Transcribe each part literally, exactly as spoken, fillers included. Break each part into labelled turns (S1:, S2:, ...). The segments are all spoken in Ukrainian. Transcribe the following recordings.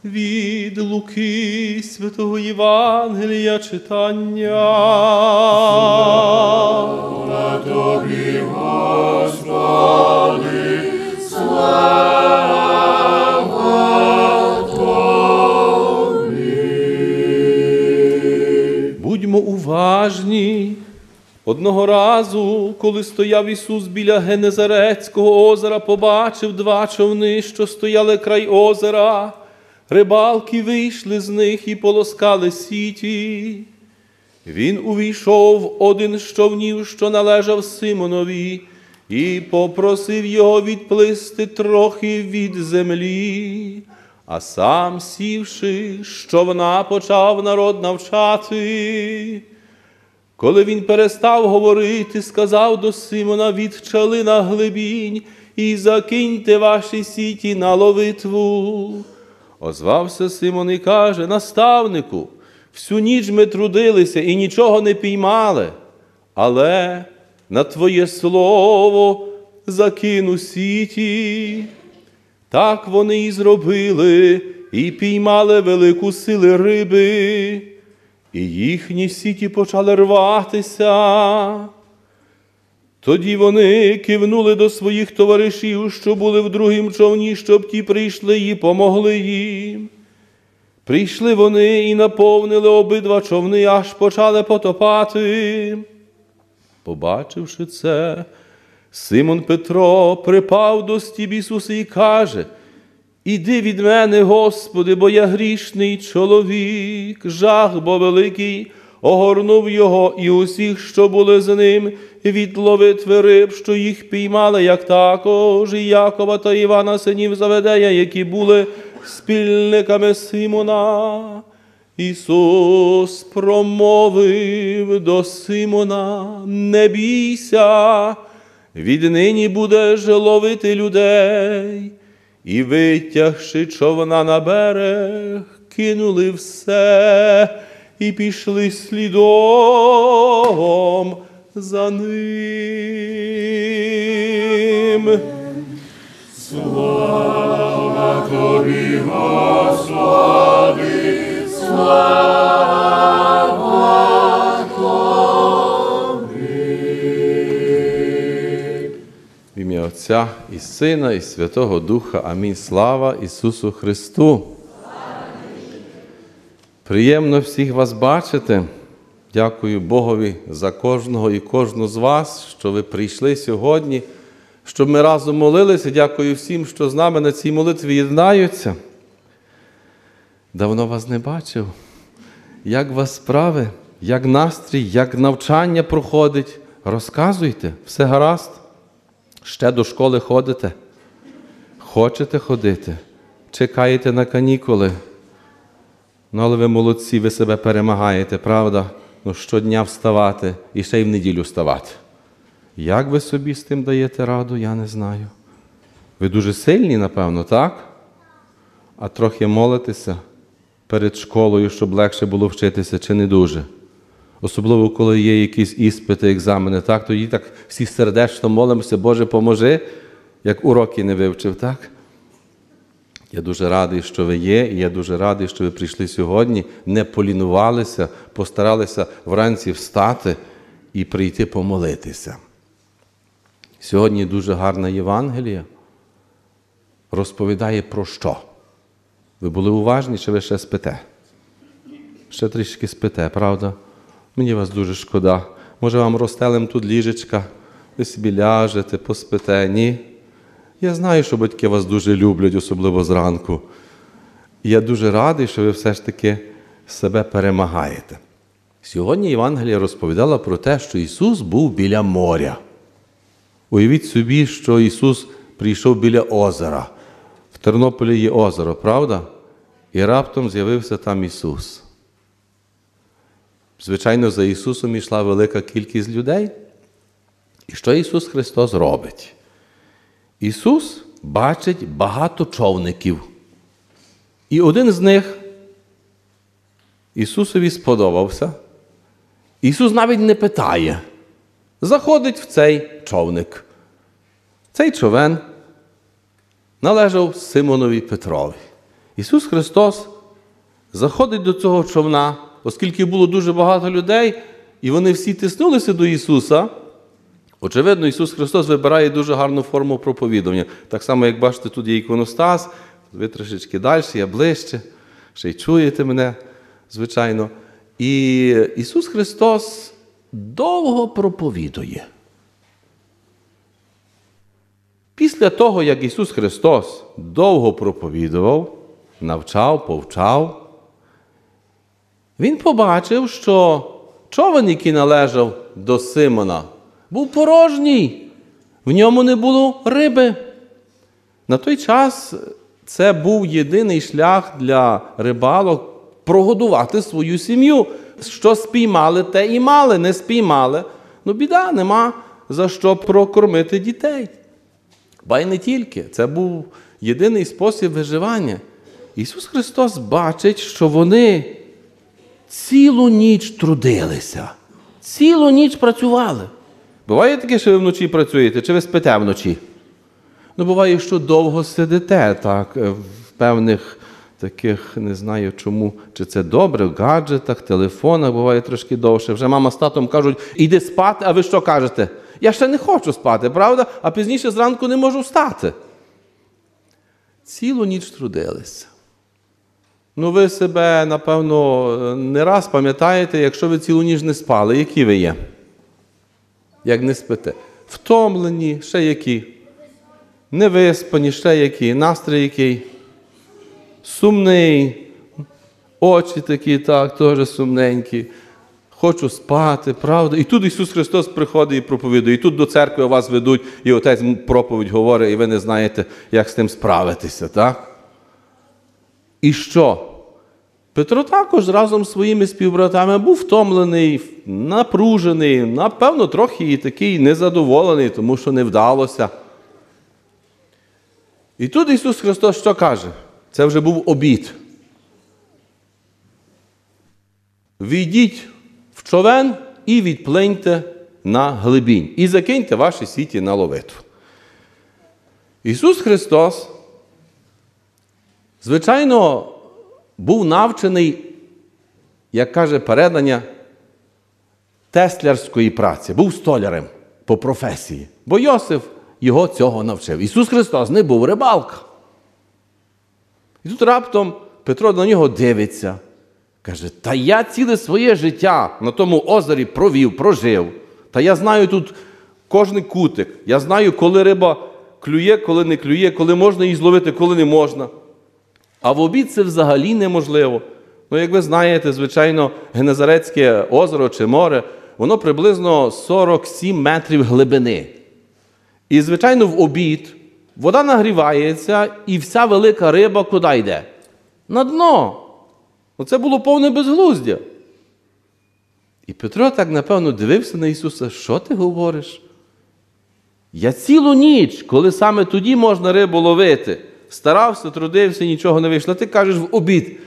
S1: Від Луки святого Євангелія читання.
S2: Слава Тобі, Господи, слава Тобі.
S1: Будьмо уважні. Одного разу, коли стояв Ісус біля Генезарецького озера, побачив два човни, що стояли край озера. Рибалки вийшли з них і полоскали сіті. Він увійшов в один з човнів, що належав Симонові, і попросив його відплисти трохи від землі. А сам, сівши з човна, почав народ навчати. Коли він перестав говорити, сказав до Симона: «Відчали на глибінь і закиньте ваші сіті на ловитву». Озвався Симон і каже: «Наставнику, всю ніч ми трудилися і нічого не піймали, але на Твоє слово закину сіті». Так вони і зробили, і піймали велику силу риби, і їхні сіті почали рватися. Тоді вони кивнули до своїх товаришів, що були в другім човні, щоб ті прийшли і помогли їм. Прийшли вони і наповнили обидва човни, аж почали потопати. Побачивши це, Симон Петро припав до стіп Ісуса і каже: «Іди від мене, Господи, бо я грішний чоловік». Жах бо великий огорнув його і усіх, що були з ним, від ловитви риб, що їх піймали, як також і Якова та Івана, синів Заведея, які були спільниками Симона. Ісус промовив до Симона: «Не бійся, віднині будеш ловити людей». І, витягши човна на берег, кинули все і пішли слідом за ним.
S2: Слава Тобі, Господи, слава Тобі.
S1: В ім'я Отця і Сина, і Святого Духа. Амінь. Слава Ісусу Христу! Приємно всіх вас бачити. Дякую Богові за кожного і кожну з вас, що ви прийшли сьогодні, щоб ми разом молилися. Дякую всім, що з нами на цій молитві єднаються. Давно вас не бачив. Як у вас справи? Як настрій? Як навчання проходить? Розказуйте. Все гаразд? Ще до школи ходите? Хочете ходити? Чекаєте на канікули? Ну, але ви молодці, ви себе перемагаєте, правда? Ну, щодня вставати і ще й в неділю вставати. Як ви собі з тим даєте раду, я не знаю. Ви дуже сильні, напевно, так? А трохи молитеся перед школою, щоб легше було вчитися, чи не дуже? Особливо, коли є якісь іспити, екзамени, так? Тоді так всі сердечно молимося: «Боже, поможи», як уроки не вивчив, так? Я дуже радий, що ви є, і я дуже радий, що ви прийшли сьогодні, не полінувалися, постаралися вранці встати і прийти помолитися. Сьогодні дуже гарна Євангелія розповідає про що? Ви були уважні, чи ви ще спите? Ще трішки спите, правда? Мені вас дуже шкода. Може, вам розстелим тут ліжечка, ви собі ляжете, поспите, ні? Я знаю, що батьки вас дуже люблять, особливо зранку. І я дуже радий, що ви все ж таки себе перемагаєте. Сьогодні Євангелія розповідала про те, що Ісус був біля моря. Уявіть собі, що Ісус прийшов біля озера. В Тернополі є озеро, правда? І раптом з'явився там Ісус. Звичайно, за Ісусом йшла велика кількість людей. І що Ісус Христос робить? Ісус бачить багато човників. І один з них Ісусові сподобався. Ісус навіть не питає. Заходить в цей човник. Цей човен належав Симонові Петрові. Ісус Христос заходить до цього човна, оскільки було дуже багато людей, і вони всі тиснулися до Ісуса. Очевидно, Ісус Христос вибирає дуже гарну форму проповідування. Так само, як бачите, тут є іконостас, ви трошечки далі, я ближче, ще й чуєте мене, звичайно. І Ісус Христос довго проповідує. Після того, як Ісус Христос довго проповідував, навчав, повчав, Він побачив, що човен, який належав до Симона, був порожній, в ньому не було риби. На той час це був єдиний шлях для рибалок прогодувати свою сім'ю. Що спіймали, те і мали, не спіймали. Ну, біда, нема за що прокормити дітей. Ба й не тільки. Це був єдиний спосіб виживання. Ісус Христос бачить, що вони цілу ніч трудилися. Цілу ніч працювали. Буває таке, що ви вночі працюєте, чи ви спите вночі? Ну, буває, що довго сидите, так, в певних таких, не знаю чому, чи це добре, в гаджетах, телефонах, буває трошки довше. Вже мама з татом кажуть, іди спати, а ви що кажете? Я ще не хочу спати, правда? А пізніше зранку не можу встати. Цілу ніч трудилися. Ну, ви себе, напевно, не раз пам'ятаєте, якщо ви цілу ніч не спали, які ви є? Як не спите? Втомлені, ще які? Невиспані, ще які? Настрій який? Сумний, очі такі, так, теж сумненькі. Хочу спати, правда? І тут Ісус Христос приходить і проповідує. І тут до церкви вас ведуть, і отець проповідь говорить, і ви не знаєте, як з тим справитися, так? І що? Петро також разом з своїми співбратами був втомлений, напружений, напевно, трохи і такий незадоволений, тому що не вдалося. І тут Ісус Христос що каже? Це вже був обід. Війдіть в човен і відплиньте на глибінь. І закиньте ваші сіті на ловитву. Ісус Христос, звичайно, був навчений, як каже передання, теслярської праці. Був столярем по професії. Бо Йосиф його цього навчив. Ісус Христос не був рибалка. І тут раптом Петро на нього дивиться. Каже, та я ціле своє життя на тому озері провів, прожив. Та я знаю тут кожний кутик. Я знаю, коли риба клює, коли не клює, коли можна її зловити, коли не можна. А в обід це взагалі неможливо. Ну, як ви знаєте, звичайно, Генезарецьке озеро чи море, воно приблизно сорок сім метрів глибини. І, звичайно, в обід вода нагрівається, і вся велика риба куди йде? На дно. Оце було повне безглуздя. І Петро так, напевно, дивився на Ісуса. Що ти говориш? Я цілу ніч, коли саме тоді можна рибу ловити, старався, трудився, нічого не вийшло. Ти кажеш в обід.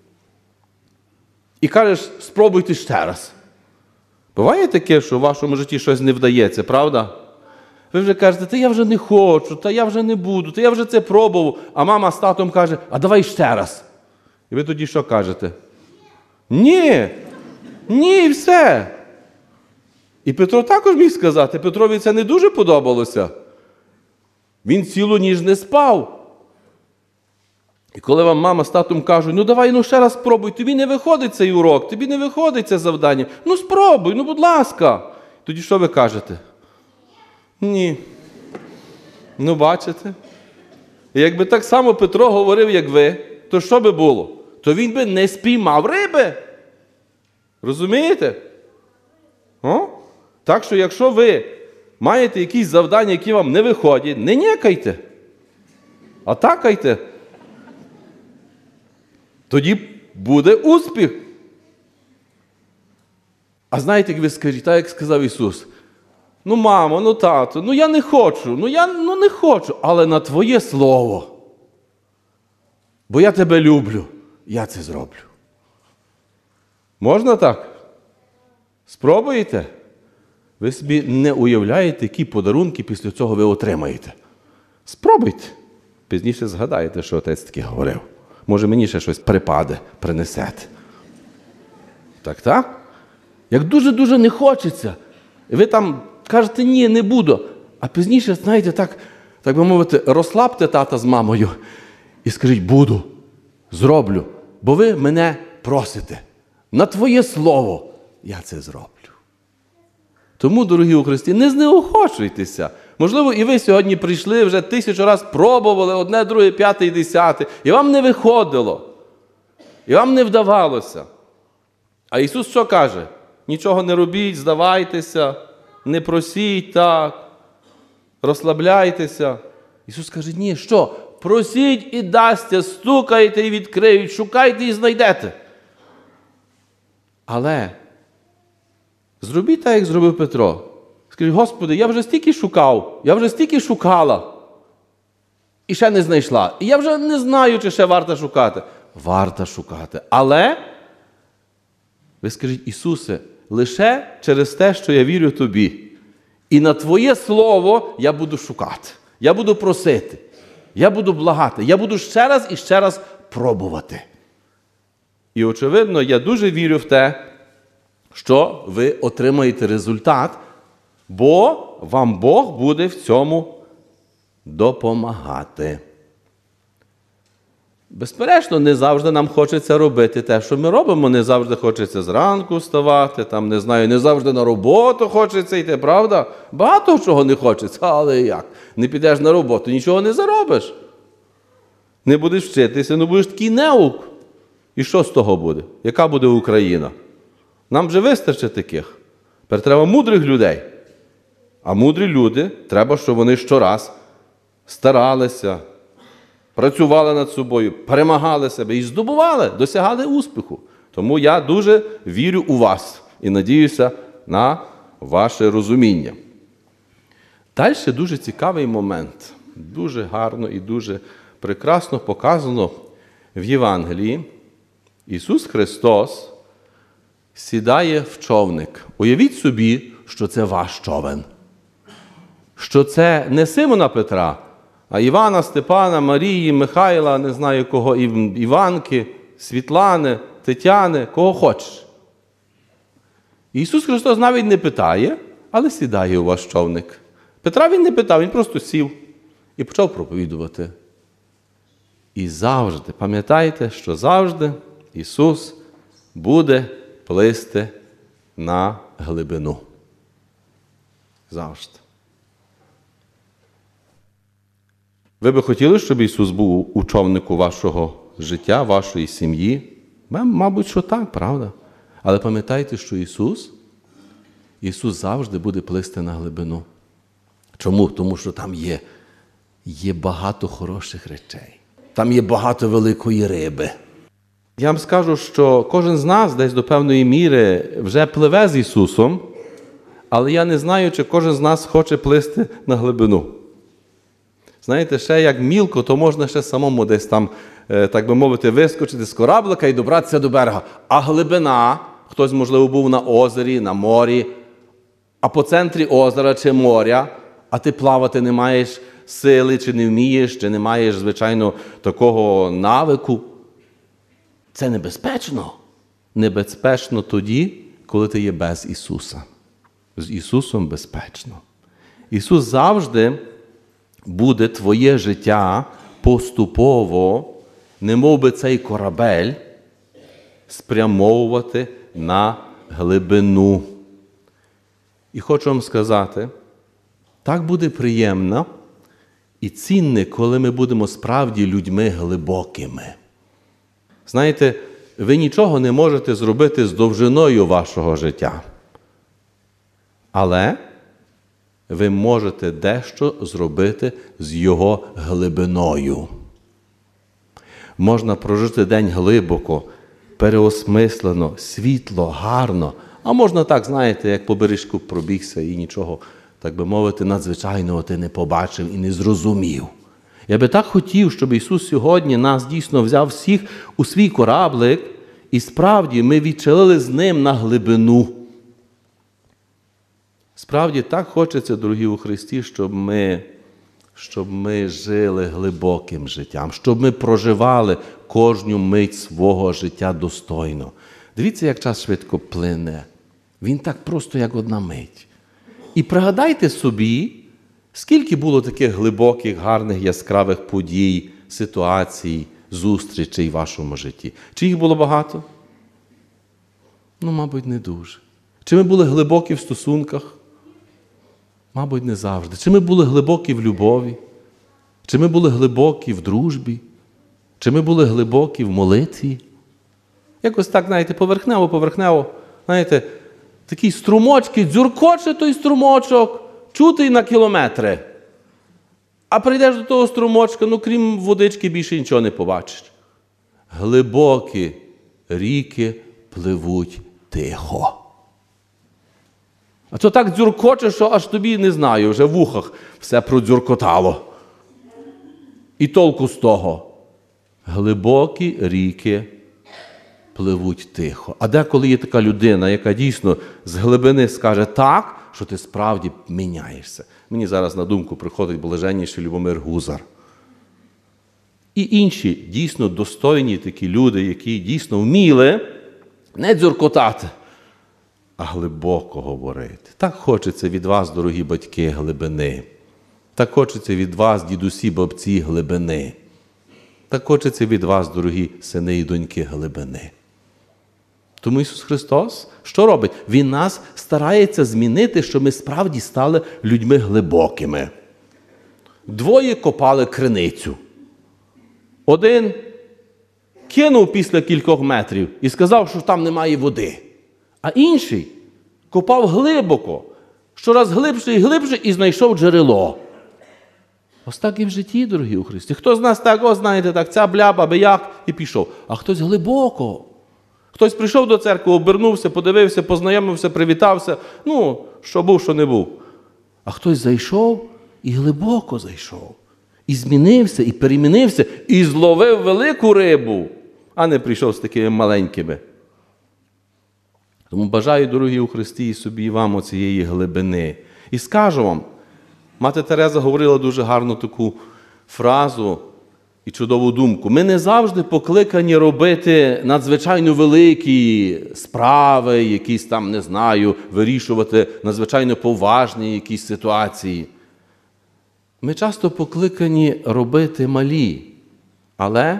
S1: І кажеш, спробуйте ще раз. Буває таке, що в вашому житті щось не вдається, правда? Ви вже кажете, та я вже не хочу, та я вже не буду, та я вже це пробував. А мама з татом каже, а давай ще раз. І ви тоді що кажете? Ні, ні, і все. І Петро також міг сказати, Петрові це не дуже подобалося. Він цілу ніч не спав. І коли вам мама з татом кажуть, ну давай, ну ще раз спробуй, тобі не виходить цей урок, тобі не виходить це завдання. Ну спробуй, ну будь ласка. Тоді що ви кажете? Ні. Ну бачите? І якби так само Петро говорив, як ви, то що би було? То він би не спіймав риби. Розумієте? О? Так що, якщо ви маєте якісь завдання, які вам не виходять, не нєкайте, а такайте. Тоді буде успіх. А знаєте, як ви скажіть, так як сказав Ісус, ну, мамо, ну, тато, ну, я не хочу, ну, я ну, не хочу, але на твоє слово. Бо я тебе люблю, я це зроблю. Можна так? Спробуєте? Ви собі не уявляєте, які подарунки після цього ви отримаєте. Спробуйте. Пізніше згадаєте, що отець таки говорив. Може, мені ще щось припаде, принесете. Так, так? Як дуже-дуже не хочеться, і ви там кажете, ні, не буду. А пізніше, знаєте, так, так би мовити, розслабте тата з мамою і скажіть, буду, зроблю, бо ви мене просите. На твоє слово я це зроблю. Тому, дорогі у Христі, не знеохочуйтеся. Можливо, і ви сьогодні прийшли, вже тисячу раз пробували одне, друге, п'яте і десяте, і вам не виходило, і вам не вдавалося. А Ісус що каже? Нічого не робіть, здавайтеся, не просіть так, розслабляйтеся. Ісус каже, ні, що? Просіть і дасться, стукайте і відкриють, шукайте і знайдете. Але зробіть так, як зробив Петро. Скажіть, Господи, я вже стільки шукав, я вже стільки шукала, і ще не знайшла. І я вже не знаю, чи ще варто шукати. Варто шукати. Але ви скажіть, Ісусе, лише через те, що я вірю Тобі. І на Твоє Слово я буду шукати. Я буду просити. Я буду благати. Я буду ще раз і ще раз пробувати. І, очевидно, я дуже вірю в те, що ви отримаєте результат, бо вам Бог буде в цьому допомагати. Безперечно, не завжди нам хочеться робити те, що ми робимо. Не завжди хочеться зранку вставати, там, не знаю, не завжди на роботу хочеться йти, правда? Багато чого не хочеться, але як? Не підеш на роботу, нічого не заробиш. Не будеш вчитися, ну будеш такий неук. І що з того буде? Яка буде Україна? Нам вже вистачить таких. Тепер треба мудрих людей. А мудрі люди, треба, щоб вони щораз старалися, працювали над собою, перемагали себе і здобували, досягали успіху. Тому я дуже вірю у вас і надіюся на ваше розуміння. Далі дуже цікавий момент. Дуже гарно і дуже прекрасно показано в Євангелії. Ісус Христос сідає в човник. Уявіть собі, що це ваш човен. Що це не Симона Петра, а Івана, Степана, Марії, Михайла, не знаю кого, Іванки, Світлани, Тетяни, кого хочеш. Ісус Христос навіть не питає, але сідає у ваш човник. Петра він не питав, він просто сів і почав проповідувати. І завжди, пам'ятайте, що завжди Ісус буде плисти на глибину. Завжди. Ви би хотіли, щоб Ісус був у човнику вашого життя, вашої сім'ї? Мабуть, що так, правда? Але пам'ятайте, що Ісус, Ісус завжди буде плисти на глибину. Чому? Тому що там є, є багато хороших речей. Там є багато великої риби. Я вам скажу, що кожен з нас десь до певної міри вже пливе з Ісусом, але я не знаю, чи кожен з нас хоче плисти на глибину. Знаєте, ще як мілко, то можна ще самому десь там, так би мовити, вискочити з кораблика і добратися до берега. А глибина, хтось, можливо, був на озері, на морі, а по центрі озера чи моря, а ти плавати не маєш сили, чи не вмієш, чи не маєш, звичайно, такого навику. Це небезпечно. Небезпечно тоді, коли ти є без Ісуса. З Ісусом безпечно. Ісус завжди буде твоє життя поступово, немов би цей корабель, спрямовувати на глибину. І хочу вам сказати, так буде приємно і цінне, коли ми будемо справді людьми глибокими. Знаєте, ви нічого не можете зробити з довжиною вашого життя. Але ви можете дещо зробити з його глибиною. Можна прожити день глибоко, переосмислено, світло, гарно. А можна так, знаєте, як по бережку пробігся і нічого, так би мовити, надзвичайного ти не побачив і не зрозумів. Я би так хотів, щоб Ісус сьогодні нас дійсно взяв всіх у свій кораблик, і справді ми відчалили з Ним на глибину. Справді так хочеться, дорогі у Христі, щоб ми щоб ми жили глибоким життям, щоб ми проживали кожну мить свого життя достойно. Дивіться, як час швидко плине. Він так просто, як одна мить. І пригадайте собі, скільки було таких глибоких, гарних, яскравих подій, ситуацій, зустрічей в вашому житті. Чи їх було багато? Ну, мабуть, не дуже. Чи ми були глибокі в стосунках? Мабуть, не завжди. Чи ми були глибокі в любові? Чи ми були глибокі в дружбі? Чи ми були глибокі в молитві? Якось так, знаєте, поверхнево-поверхнево, знаєте, такі струмочки, дзюркоче той струмочок, чути на кілометри. А прийдеш до того струмочка, ну крім водички більше нічого не побачиш. Глибокі ріки пливуть тихо. А то так дзюркоче, що аж тобі, не знаю, вже в вухах все продзюркотало. І толку з того. Глибокі ріки пливуть тихо. А деколи є така людина, яка дійсно з глибини скаже так, що ти справді міняєшся. Мені зараз на думку приходить блаженніший Любомир Гузар. І інші дійсно достойні такі люди, які дійсно вміли не дзюркотати, а глибоко говорити. Так хочеться від вас, дорогі батьки, глибини. Так хочеться від вас, дідусі, бабці, глибини. Так хочеться від вас, дорогі сини і доньки, глибини. Тому Ісус Христос що робить? Він нас старається змінити, щоб ми справді стали людьми глибокими. Двоє копали криницю. Один кинув після кількох метрів і сказав, що там немає води. А інший копав глибоко, щораз глибше і глибше, і знайшов джерело. Ось так і в житті, дорогі у Христі. Хто з нас так, о, знаєте, так, ця бляба, аби як, і пішов. А хтось глибоко. Хтось прийшов до церкви, обернувся, подивився, познайомився, привітався. Ну, що був, що не був. А хтось зайшов і глибоко зайшов. І змінився, і перемінився, і зловив велику рибу, а не прийшов з такими маленькими. Тому бажаю, дорогі у Христі, і собі, і вам оцієї глибини. І скажу вам, мати Тереза говорила дуже гарну таку фразу і чудову думку. Ми не завжди покликані робити надзвичайно великі справи, якісь там, не знаю, вирішувати надзвичайно поважні якісь ситуації. Ми часто покликані робити малі, але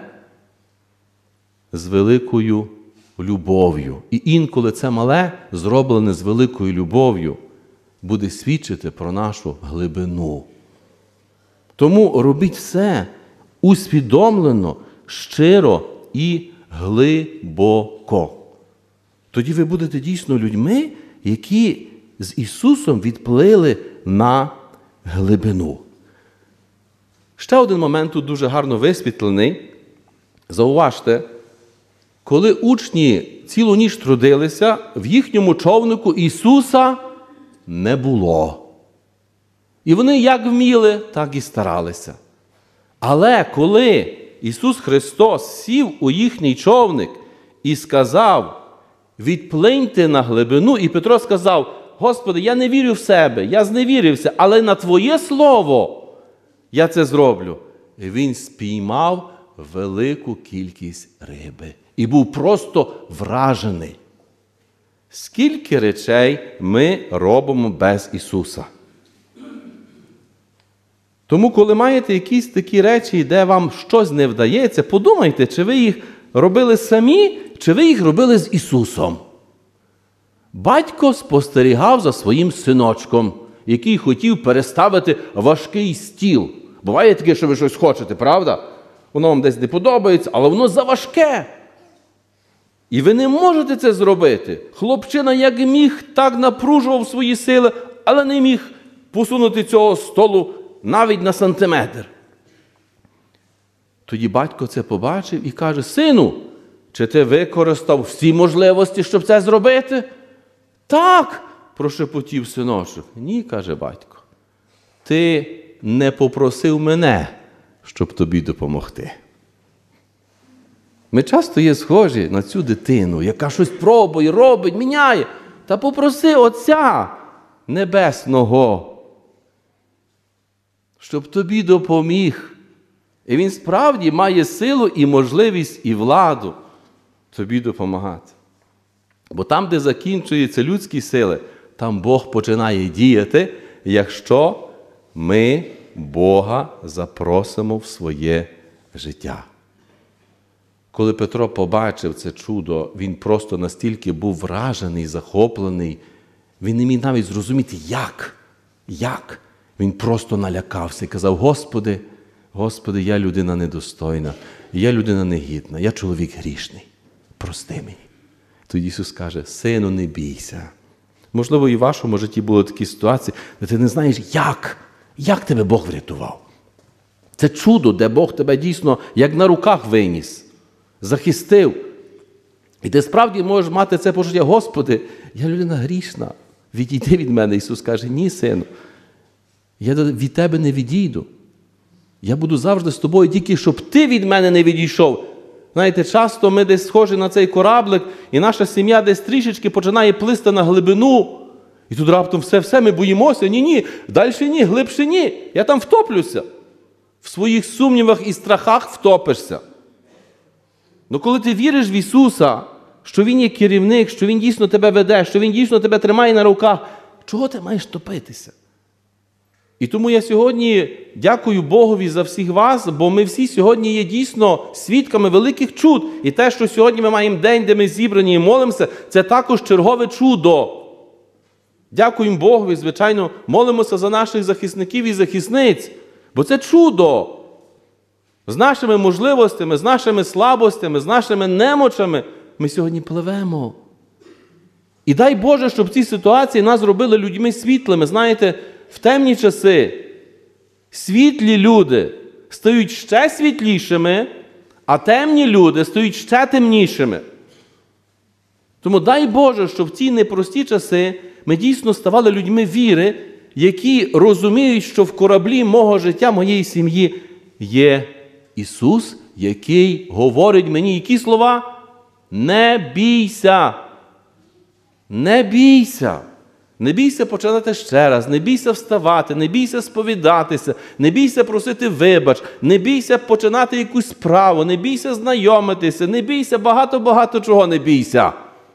S1: з великою любов'ю. І інколи це мале, зроблене з великою любов'ю, буде свідчити про нашу глибину. Тому робіть все усвідомлено, щиро і глибоко. Тоді ви будете дійсно людьми, які з Ісусом відплили на глибину. Ще один момент тут дуже гарно висвітлений. Зауважте, коли учні цілу ніч трудилися, в їхньому човнику Ісуса не було. І вони як вміли, так і старалися. Але коли Ісус Христос сів у їхній човник і сказав, відплиньте на глибину, і Петро сказав, Господи, я не вірю в себе, я зневірився, але на Твоє Слово я це зроблю. І він спіймав велику кількість риби. І був просто вражений. Скільки речей ми робимо без Ісуса? Тому, коли маєте якісь такі речі, де вам щось не вдається, подумайте, чи ви їх робили самі, чи ви їх робили з Ісусом. Батько спостерігав за своїм синочком, який хотів переставити важкий стіл. Буває таке, що ви щось хочете, правда? Воно вам десь не подобається, але воно заважке. І ви не можете це зробити. Хлопчина як міг, так напружував свої сили, але не міг посунути цього столу навіть на сантиметр. Тоді батько це побачив і каже, сину, чи ти використав всі можливості, щоб це зробити? Так, прошепотів синочок. Ні, каже батько, ти не попросив мене, щоб тобі допомогти. Ми часто є схожі на цю дитину, яка щось пробує, робить, міняє. Та попроси Отця Небесного, щоб тобі допоміг. І він справді має силу і можливість, і владу тобі допомагати. Бо там, де закінчуються людські сили, там Бог починає діяти, якщо ми Бога запросимо в своє життя. Коли Петро побачив це чудо, він просто настільки був вражений, захоплений, він не міг навіть зрозуміти, як, як. Він просто налякався і казав: Господи, Господи, я людина недостойна, я людина негідна, я чоловік грішний, прости мені. Тоді Ісус каже: сину, не бійся. Можливо, і в вашому житті були такі ситуації, де ти не знаєш, як, як тебе Бог врятував. Це чудо, де Бог тебе дійсно як на руках виніс, захистив. І ти справді можеш мати це почуття: Господи, я людина грішна, відійди від мене. Ісус каже: ні, сину, я від тебе не відійду. Я буду завжди з тобою, тільки щоб ти від мене не відійшов. Знаєте, часто ми десь схожі на цей кораблик, і наша сім'я десь трішечки починає плисти на глибину. І тут раптом все-все, ми боїмося. Ні-ні, далі ні, глибше ні. Я там втоплюся. В своїх сумнівах і страхах втопишся. Но коли ти віриш в Ісуса, що Він є керівник, що Він дійсно тебе веде, що Він дійсно тебе тримає на руках, чого ти маєш топитися? І тому я сьогодні дякую Богові за всіх вас, бо ми всі сьогодні є дійсно свідками великих чуд. І те, що сьогодні ми маємо день, де ми зібрані і молимося, це також чергове чудо. Дякуємо Богові, звичайно, молимося за наших захисників і захисниць, бо це чудо. З нашими можливостями, з нашими слабостями, з нашими немочами ми сьогодні пливемо. І дай Боже, щоб ці ситуації нас зробили людьми світлими. Знаєте, в темні часи світлі люди стають ще світлішими, а темні люди стають ще темнішими. Тому дай Боже, щоб в ці непрості часи ми дійсно ставали людьми віри, які розуміють, що в кораблі мого життя, моєї сім'ї є Ісус, який говорить мені які слова? Не бійся. Не бійся. Не бійся починати ще раз, не бійся вставати, не бійся сповідатися, не бійся просити вибач, не бійся починати якусь справу, не бійся знайомитися, не бійся багато-багато чого не бійся.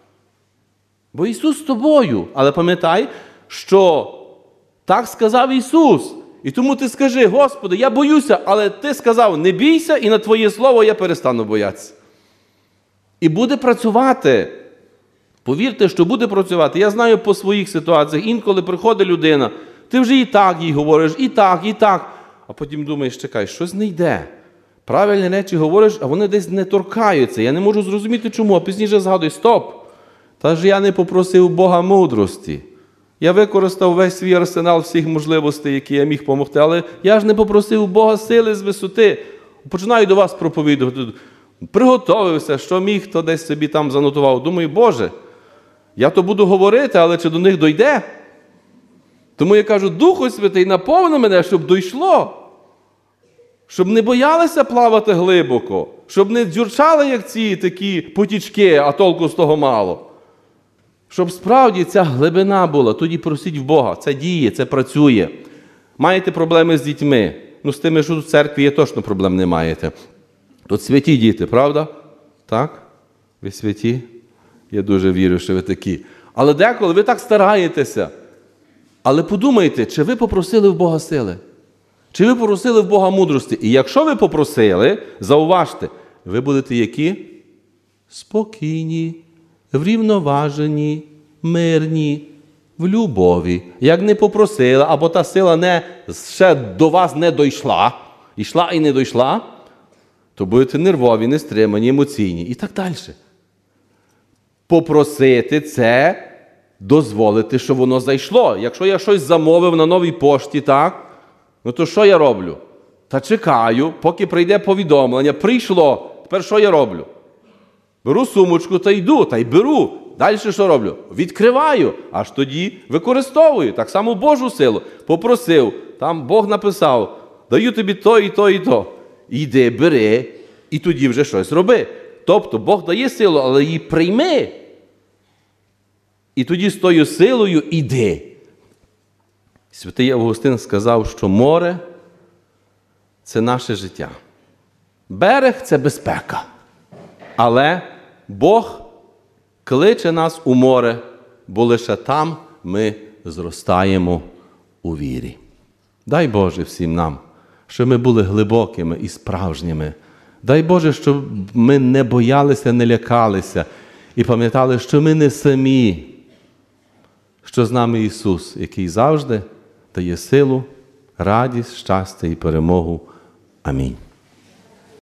S1: Бо Ісус з тобою. Але пам'ятай, що так сказав Ісус. І тому ти скажи: Господи, я боюся, але ти сказав: не бійся, і на Твоє слово я перестану боятися. І буде працювати. Повірте, що буде працювати. Я знаю по своїх ситуаціях. Інколи приходить людина, ти вже і так їй говориш, і так, і так. А потім думаєш: чекай, щось не йде. Правильні речі говориш, а вони десь не торкаються. Я не можу зрозуміти чому. А пізніше згадую: стоп. Та ж я не попросив Бога мудрості. Я використав весь свій арсенал всіх можливостей, які я міг допомогти, але я ж не попросив Бога сили з висоти. Починаю до вас проповідувати. Приготовився, що міг, то десь собі там занотував. Думаю: Боже, я то буду говорити, але чи до них дойде? Тому я кажу: Духу Святий, наповни мене, щоб дійшло. Щоб не боялися плавати глибоко. Щоб не дзюрчали, як ці такі потічки, а толку з того мало. Щоб справді ця глибина була. Тоді просіть в Бога. Це діє, це працює. Маєте проблеми з дітьми? Ну, з тими, що тут в церкві є, точно проблем не маєте. Тут святі діти, правда? Так? Ви святі? Я дуже вірю, що ви такі. Але деколи ви так стараєтеся. Але подумайте, чи ви попросили в Бога сили? Чи ви попросили в Бога мудрості? І якщо ви попросили, зауважте, ви будете які? Спокійні, врівноважені, мирні, в любові. Як не попросили, або та сила не, ще до вас не дійшла, йшла і не дійшла, то будете нервові, нестримані, емоційні і так далі. Попросити – це дозволити, що воно зайшло. Якщо я щось замовив на новій пошті, так, ну то що я роблю? Та чекаю, поки прийде повідомлення. Прийшло. Тепер що я роблю? Беру сумочку та йду, та й беру. Далі що роблю? Відкриваю, аж тоді використовую. Так само Божу силу. Попросив, там Бог написав: даю тобі то і то і то. Іди, бери, і тоді вже щось роби. Тобто Бог дає силу, але її прийми. І тоді з тою силою іди. Святий Августин сказав, що море – це наше життя. Берег – це безпека. Але Бог кличе нас у море, бо лише там ми зростаємо у вірі. Дай Боже всім нам, щоб ми були глибокими і справжніми. Дай Боже, щоб ми не боялися, не лякалися і пам'ятали, що ми не самі, що з нами Ісус, який завжди дає силу, радість, щастя і перемогу. Амінь.